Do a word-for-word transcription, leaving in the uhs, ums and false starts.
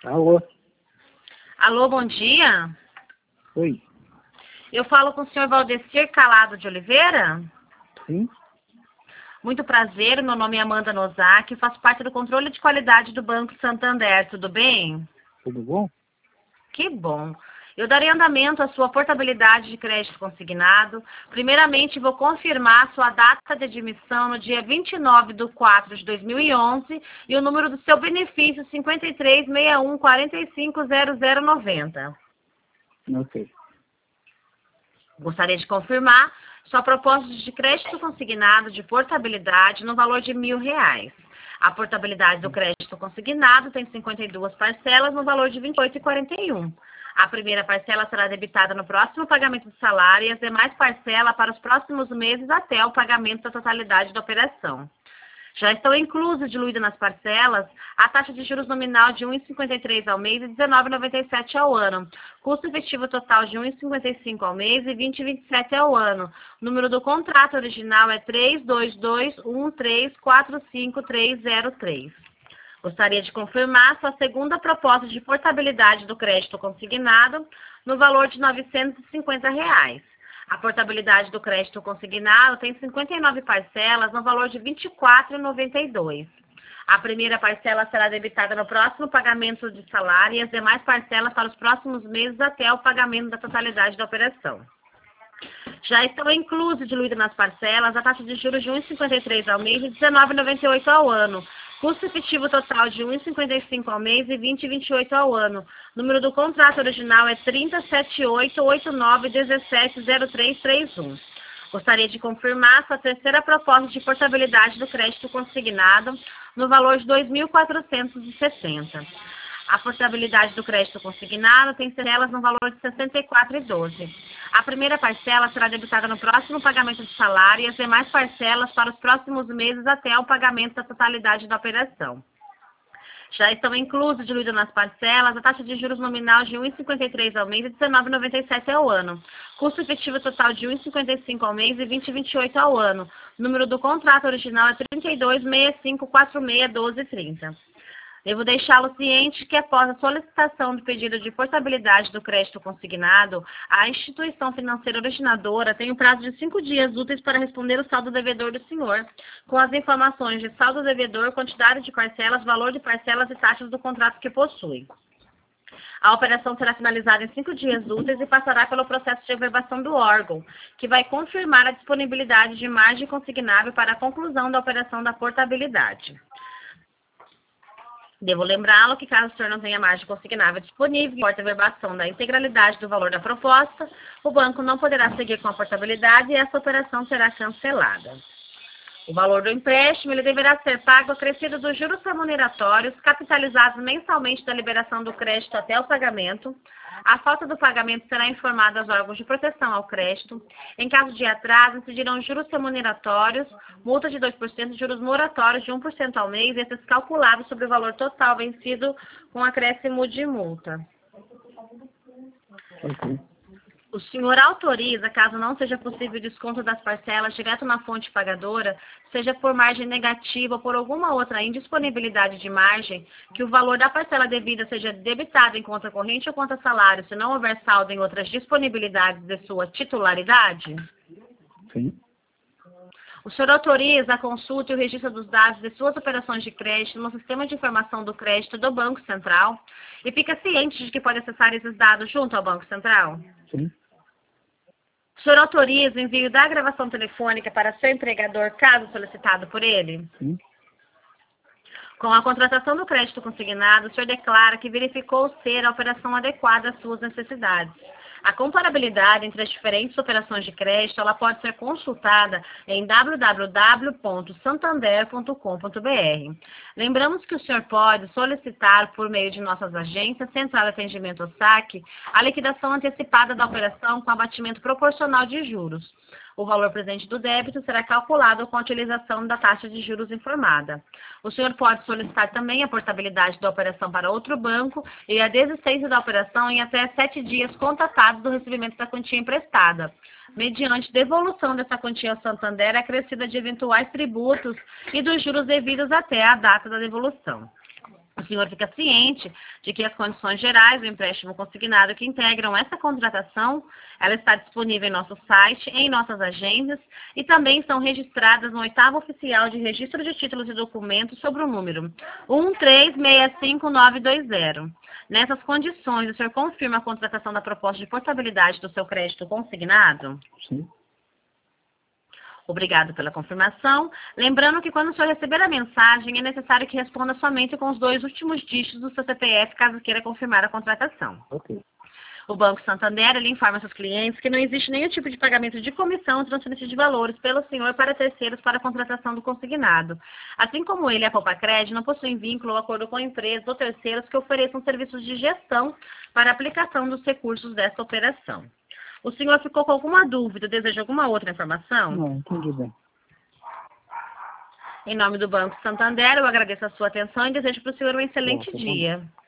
Alô? Alô, bom dia. Oi. Eu falo com o senhor Valdecir Calado de Oliveira? Sim? Muito prazer, meu nome é Amanda Nozaki, faço parte do controle de qualidade do Banco Santander, tudo bem? Tudo bom? Que bom. Eu darei andamento à sua portabilidade de crédito consignado. Primeiramente, vou confirmar sua data de admissão no dia vinte e nove de quatro de dois mil e onze e o número do seu benefício cinco três seis um quatro cinco zero zero nove zero. Ok. Gostaria de confirmar sua proposta de crédito consignado de portabilidade no valor de mil reais. A portabilidade do crédito consignado tem cinquenta e duas parcelas no valor de vinte e oito reais e quarenta e um centavos. A primeira parcela será debitada no próximo pagamento do salário e as demais parcelas para os próximos meses até o pagamento da totalidade da operação. Já estão inclusas, diluídas nas parcelas, a taxa de juros nominal de um vírgula cinquenta e três ao mês e dezenove vírgula noventa e sete ao ano. Custo efetivo total de um vírgula cinquenta e cinco ao mês e vinte vírgula vinte e sete ao ano. O número do contrato original é três dois dois um três quatro cinco três zero três. Gostaria de confirmar sua segunda proposta de portabilidade do crédito consignado no valor de novecentos e cinquenta reais. A portabilidade do crédito consignado tem cinquenta e nove parcelas no valor de vinte e quatro reais e noventa e dois centavos. A primeira parcela será debitada no próximo pagamento de salário e as demais parcelas para os próximos meses até o pagamento da totalidade da operação. Já estão inclusas e diluídas nas parcelas a taxa de juros de um vírgula cinquenta e três ao mês e dezenove vírgula noventa e oito ao ano. Custo efetivo total de um vírgula cinquenta e cinco ao mês e vinte vírgula vinte e oito ao ano. O número do contrato original é trinta, setenta e oito, oitenta e nove, dezessete, zero três três um. Gostaria de confirmar sua terceira proposta de portabilidade do crédito consignado no valor de dois mil quatrocentos e sessenta. A portabilidade do crédito consignado tem parcelas no valor de sessenta e quatro reais e doze centavos. A primeira parcela será debitada no próximo pagamento de salário e as demais parcelas para os próximos meses até o pagamento da totalidade da operação. Já estão inclusas, diluídas nas parcelas, a taxa de juros nominal de um vírgula cinquenta e três ao mês e dezenove vírgula noventa e sete ao ano. Custo efetivo total de um vírgula cinquenta e cinco ao mês e vinte vírgula vinte e oito ao ano. O número do contrato original é trinta e dois, sessenta e cinco, quarenta e seis, doze, trinta. Devo deixá-lo ciente que, após a solicitação do pedido de portabilidade do crédito consignado, a instituição financeira originadora tem um prazo de cinco dias úteis para responder o saldo devedor do senhor, com as informações de saldo devedor, quantidade de parcelas, valor de parcelas e taxas do contrato que possui. A operação será finalizada em cinco dias úteis e passará pelo processo de averbação do órgão, que vai confirmar a disponibilidade de margem consignável para a conclusão da operação da portabilidade. Devo lembrá-lo que, caso o senhor não tenha margem consignável disponível e importa a verbação da integralidade do valor da proposta, o banco não poderá seguir com a portabilidade e essa operação será cancelada. O valor do empréstimo ele deverá ser pago acrescido dos juros remuneratórios capitalizados mensalmente da liberação do crédito até o pagamento. A falta do pagamento será informada aos órgãos de proteção ao crédito. Em caso de atraso, incidirão juros remuneratórios, multa de dois por cento, juros moratórios de um por cento ao mês, esses calculados sobre o valor total vencido com acréscimo de multa. Ok. O senhor autoriza, caso não seja possível o desconto das parcelas direto na fonte pagadora, seja por margem negativa ou por alguma outra indisponibilidade de margem, que o valor da parcela devida seja debitado em conta corrente ou conta salário, se não houver saldo em outras disponibilidades de sua titularidade? Sim. O senhor autoriza a consulta e o registro dos dados de suas operações de crédito no sistema de informação do crédito do Banco Central e fica ciente de que pode acessar esses dados junto ao Banco Central? Sim. O senhor autoriza o envio da gravação telefônica para seu empregador, caso solicitado por ele? Sim. Com a contratação do crédito consignado, o senhor declara que verificou ser a operação adequada às suas necessidades. A comparabilidade entre as diferentes operações de crédito ela pode ser consultada em w w w ponto santander ponto com ponto b r. Lembramos que o senhor pode solicitar, por meio de nossas agências, Central de Atendimento ou saque, a liquidação antecipada da operação com abatimento proporcional de juros. O valor presente do débito será calculado com a utilização da taxa de juros informada. O senhor pode solicitar também a portabilidade da operação para outro banco e a desistência da operação em até sete dias contatados do recebimento da quantia emprestada, mediante devolução dessa quantia ao Santander acrescida de eventuais tributos e dos juros devidos até a data da devolução. O senhor fica ciente de que as condições gerais do empréstimo consignado que integram essa contratação, ela está disponível em nosso site, em nossas agências e também estão registradas no oitavo oficial de registro de títulos e documentos sobre o número um três seis cinco nove dois zero. Nessas condições, o senhor confirma a contratação da proposta de portabilidade do seu crédito consignado? Sim. Obrigado pela confirmação. Lembrando que quando o senhor receber a mensagem, é necessário que responda somente com os dois últimos dígitos do seu C P F, caso queira confirmar a contratação. Ok. O Banco Santander, ele informa seus clientes que não existe nenhum tipo de pagamento de comissão ou transferência de valores pelo senhor para terceiros para a contratação do consignado. Assim como ele e a Poupa-Cred não possuem vínculo ou acordo com empresas ou terceiros que ofereçam serviços de gestão para a aplicação dos recursos desta operação. O senhor ficou com alguma dúvida? Deseja alguma outra informação? Não, entendi bem. Em nome do Banco Santander, eu agradeço a sua atenção e desejo para o senhor um excelente Nossa, bom dia.